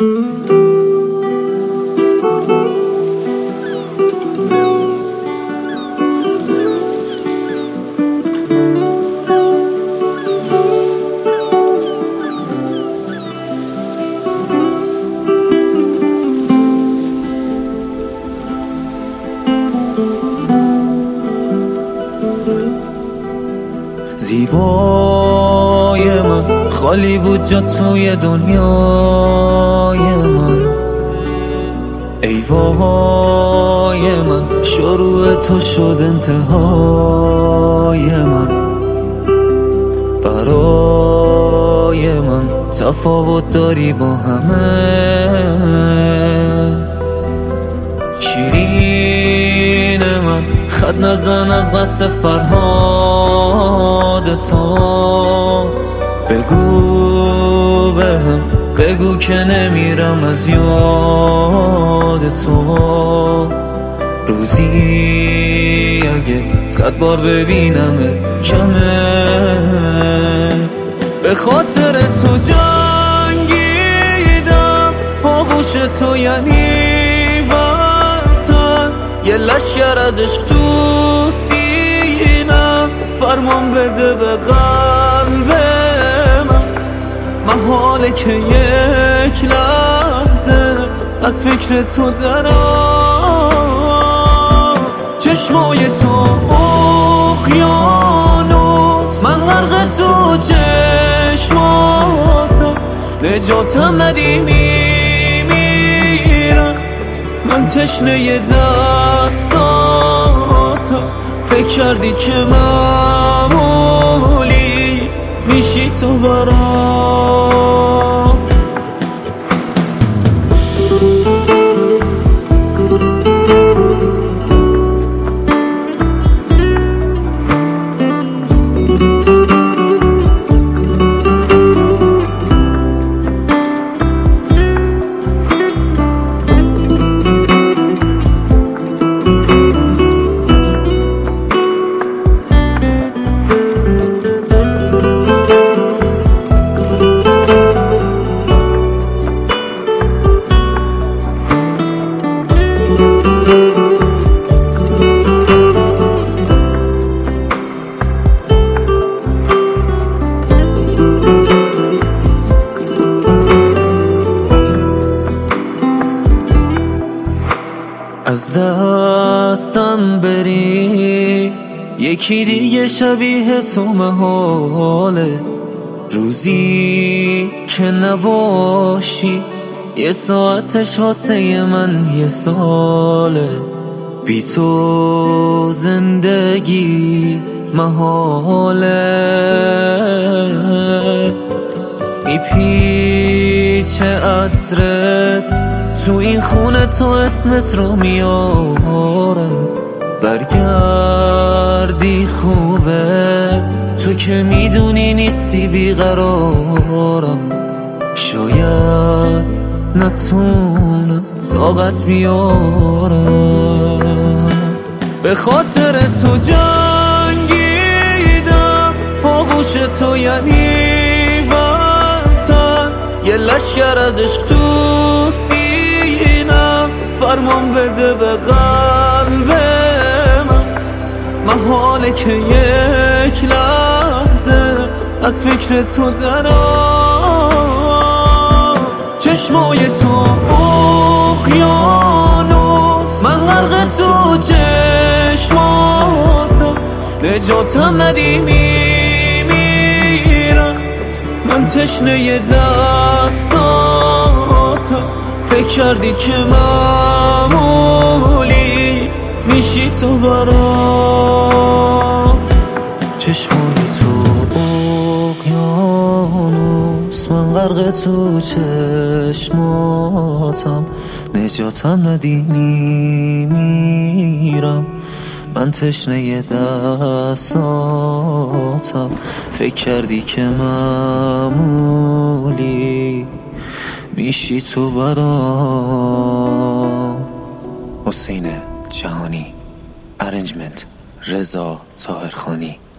زیبای من خالی بود جا توی دنیای من، ای وای من شروع تو شد انتهای من. برای من تفاوت داری با همه، شیرین من خط نزن از قصد فرهاد تو. بگو بهم بگو که نمیرم از یاد تو. روزی اگه 100 بار ببینمت کمه، به خاطر تو جنگیدم، آغوش تو یعنی وطن، یه لشگر از عشق تو سینم، فرمان بده به قلب من. محاله که یک لحظه از فکر تو درام، چشمای تو اقیانوس، من غرق تو چشماتم، نجاتم ندی میمیرم، من تشنه دستاتم. فکر کردی که معمولی میشی تو برام. از دستم بری یکی دیگه شبیه تو محاله، روزی که نباشی یه ساعتش واسه من یه ساله. بی تو زندگی محاله، میپیچه عطرت تو این خونه، تو اسمت رو میارم. برگردی خوبه، تو که میدونی نیستی بیقرارم. شاید نتونم طاقت بیارم، به خاطر تو جنگیدم، آغوش تو یعنی وطن، یه لشگر از عشق تو سینم، فرمان بده به قلب من. محاله که یک لحظه از فکر تو درام، چشمای تو اقیانوس، من غرق تو چشماتم، نجاتم ندی میمیرم، من تشنه دستاتم. فکر کردی که معمولی میشی تو برام. چشمای تو اقیانوس، من غرق تو چشماتم، نجاتم ندی میمیرم، من تشنه دستاتم. فکر کردی که معمولی میشی تو برام. حسین جهانی، ارنجمنت رضا طاهرخانی.